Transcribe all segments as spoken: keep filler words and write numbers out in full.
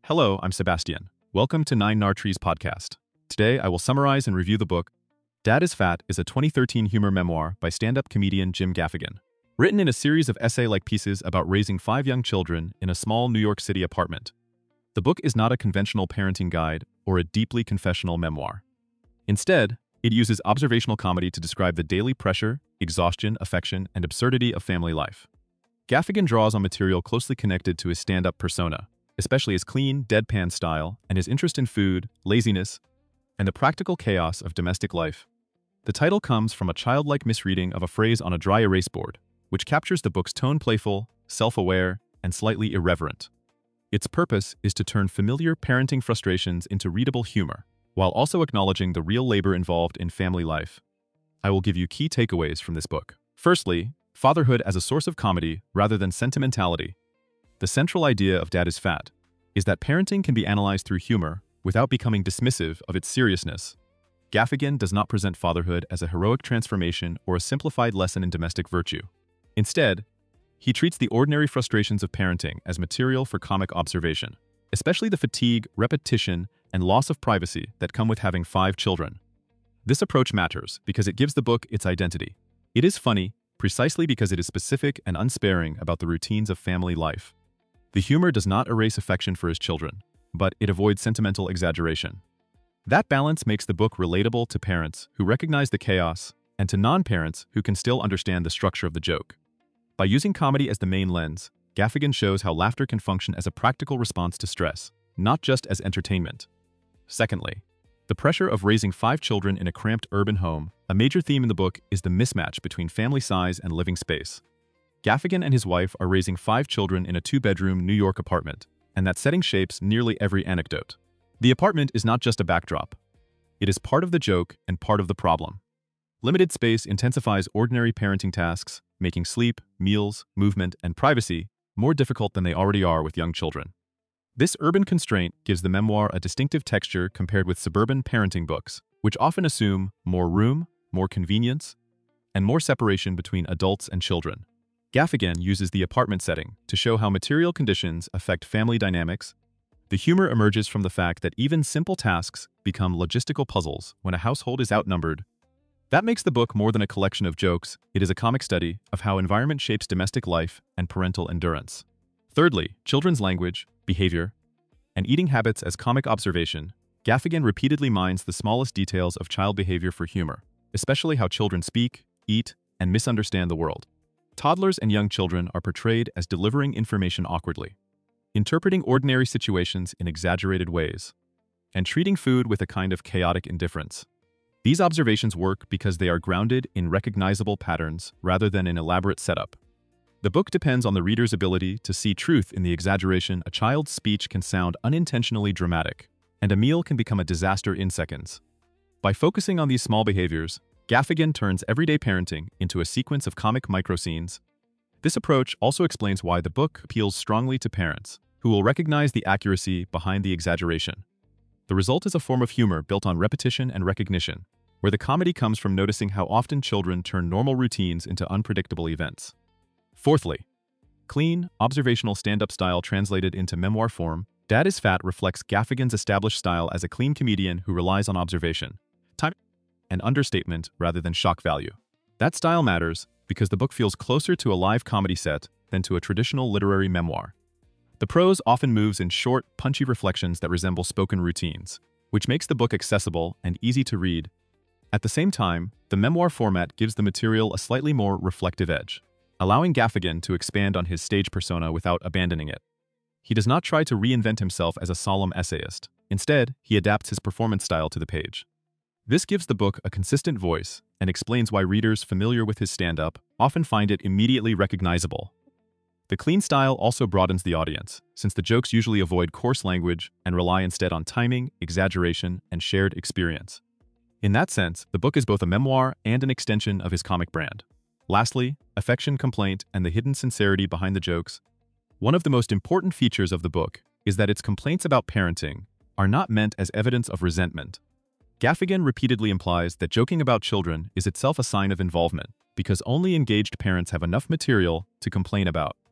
Hello, I'm Sebastian. Welcome to Nine Nartrees podcast. Today, I will summarize and review the book Dad is Fat is a twenty thirteen humor memoir by stand-up comedian Jim Gaffigan. Written in a series of essay-like pieces about raising five young children in a small New York City apartment. The book is not a conventional parenting guide or a deeply confessional memoir. Instead, it uses observational comedy to describe the daily pressure, exhaustion, affection, and absurdity of family life. Gaffigan draws on material closely connected to his stand-up persona, especially his clean, deadpan style and his interest in food, laziness, and the practical chaos of domestic life. The title comes from a childlike misreading of a phrase on a dry erase board, which captures the book's tone playful, self-aware, and slightly irreverent. Its purpose is to turn familiar parenting frustrations into readable humor, while also acknowledging the real labor involved in family life. I will give you key takeaways from this book. Firstly, fatherhood as a source of comedy rather than sentimentality. The central idea of Dad is Fat is that parenting can be analyzed through humor without becoming dismissive of its seriousness. Gaffigan does not present fatherhood as a heroic transformation or a simplified lesson in domestic virtue. Instead, he treats the ordinary frustrations of parenting as material for comic observation, especially the fatigue, repetition, and loss of privacy that come with having five children. This approach matters because it gives the book its identity. It is funny precisely because it is specific and unsparing about the routines of family life. The humor does not erase affection for his children, but it avoids sentimental exaggeration. That balance makes the book relatable to parents who recognize the chaos and to non-parents who can still understand the structure of the joke. By using comedy as the main lens, Gaffigan shows how laughter can function as a practical response to stress, not just as entertainment. Secondly, the pressure of raising five children in a cramped urban home. A major theme in the book is the mismatch between family size and living space. Gaffigan and his wife are raising five children in a two-bedroom New York apartment, and that setting shapes nearly every anecdote. The apartment is not just a backdrop. It is part of the joke and part of the problem. Limited space intensifies ordinary parenting tasks, making sleep, meals, movement, and privacy more difficult than they already are with young children. This urban constraint gives the memoir a distinctive texture compared with suburban parenting books, which often assume more room, more convenience, and more separation between adults and children. Gaffigan uses the apartment setting to show how material conditions affect family dynamics. The humor emerges from the fact that even simple tasks become logistical puzzles when a household is outnumbered. That makes the book more than a collection of jokes. It is a comic study of how environment shapes domestic life and parental endurance. Thirdly, children's language, behavior, and eating habits as comic observation. Gaffigan repeatedly mines the smallest details of child behavior for humor, especially how children speak, eat, and misunderstand the world. Toddlers and young children are portrayed as delivering information awkwardly, interpreting ordinary situations in exaggerated ways, and treating food with a kind of chaotic indifference. These observations work because they are grounded in recognizable patterns rather than an elaborate setup. The book depends on the reader's ability to see truth in the exaggeration. A child's speech can sound unintentionally dramatic, and a meal can become a disaster in seconds. By focusing on these small behaviors, Gaffigan turns everyday parenting into a sequence of comic microscenes. This approach also explains why the book appeals strongly to parents, who will recognize the accuracy behind the exaggeration. The result is a form of humor built on repetition and recognition, where the comedy comes from noticing how often children turn normal routines into unpredictable events. Fourthly, clean, observational stand-up style translated into memoir form. Dad is Fat reflects Gaffigan's established style as a clean comedian who relies on observation, time, and understatement rather than shock value. That style matters because the book feels closer to a live comedy set than to a traditional literary memoir. The prose often moves in short, punchy reflections that resemble spoken routines, which makes the book accessible and easy to read. At the same time, the memoir format gives the material a slightly more reflective edge, allowing Gaffigan to expand on his stage persona without abandoning it. He does not try to reinvent himself as a solemn essayist. Instead, he adapts his performance style to the page. This gives the book a consistent voice and explains why readers familiar with his stand-up often find it immediately recognizable. The clean style also broadens the audience, since the jokes usually avoid coarse language and rely instead on timing, exaggeration, and shared experience. In that sense, the book is both a memoir and an extension of his comic brand. Lastly, affection, complaint, and the hidden sincerity behind the jokes. One of the most important features of the book is that its complaints about parenting are not meant as evidence of resentment. Gaffigan repeatedly implies that joking about children is itself a sign of involvement, because only engaged parents have enough material to complain about.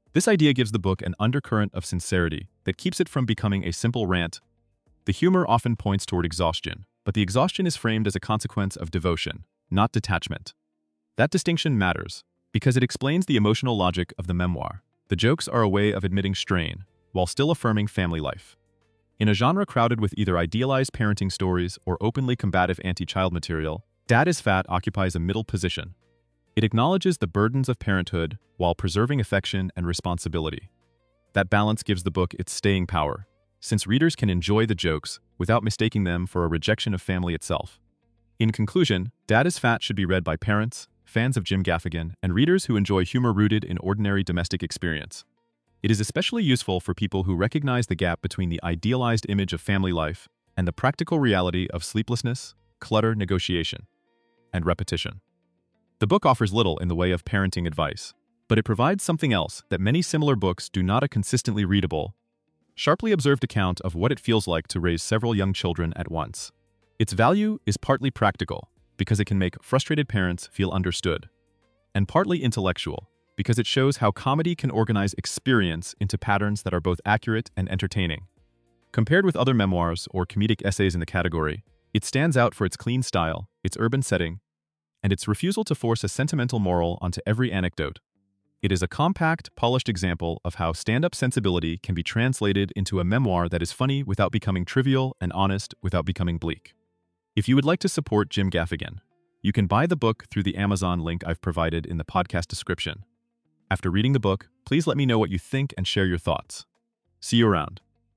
This idea gives the book an undercurrent of sincerity that keeps it from becoming a simple rant. The humor often points toward exhaustion, but the exhaustion is framed as a consequence of devotion, not detachment. That distinction matters, because it explains the emotional logic of the memoir. The jokes are a way of admitting strain, while still affirming family life. In a genre crowded with either idealized parenting stories or openly combative anti-child material, Dad is Fat occupies a middle position. It acknowledges the burdens of parenthood while preserving affection and responsibility. That balance gives the book its staying power, since readers can enjoy the jokes without mistaking them for a rejection of family itself. In conclusion, Dad is Fat should be read by parents, fans of Jim Gaffigan, and readers who enjoy humor rooted in ordinary domestic experience. It is especially useful for people who recognize the gap between the idealized image of family life and the practical reality of sleeplessness, clutter, negotiation, and repetition. The book offers little in the way of parenting advice, but it provides something else that many similar books do not: a consistently readable, sharply observed account of what it feels like to raise several young children at once. Its value is partly practical, because it can make frustrated parents feel understood, and partly intellectual, because it shows how comedy can organize experience into patterns that are both accurate and entertaining. Compared with other memoirs or comedic essays in the category, it stands out for its clean style, its urban setting, and its refusal to force a sentimental moral onto every anecdote. It is a compact, polished example of how stand-up sensibility can be translated into a memoir that is funny without becoming trivial and honest without becoming bleak. If you would like to support Jim Gaffigan, you can buy the book through the Amazon link I've provided in the podcast description. After reading the book, please let me know what you think and share your thoughts. See you around.